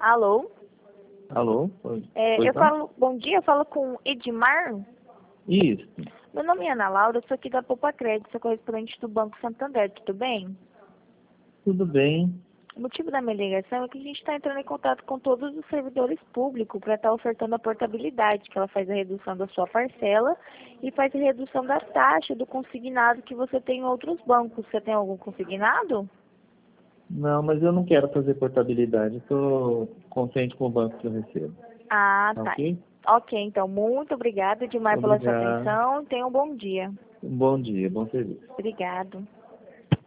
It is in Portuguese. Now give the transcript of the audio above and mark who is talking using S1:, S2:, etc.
S1: Alô?
S2: Alô? Oi.
S1: Bom dia, eu falo com Edmar.
S2: Isso.
S1: Meu nome é Ana Laura, eu sou aqui da Poupa Crédito, sou correspondente do Banco Santander, tudo bem?
S2: Tudo bem?
S1: O motivo da minha ligação é que a gente está entrando em contato com todos os servidores públicos para estar ofertando a portabilidade, que ela faz a redução da sua parcela e faz a redução da taxa do consignado que você tem em outros bancos. Você tem algum consignado?
S2: Não, mas eu não quero fazer portabilidade. Estou contente com o banco que eu recebo.
S1: Ah,
S2: Tá
S1: tá.
S2: ok?
S1: Ok, então, muito obrigada, Edmar, pela sua
S2: Obrigado.
S1: atenção. Tenha um bom dia.
S2: Um bom dia, bom serviço.
S1: Obrigado.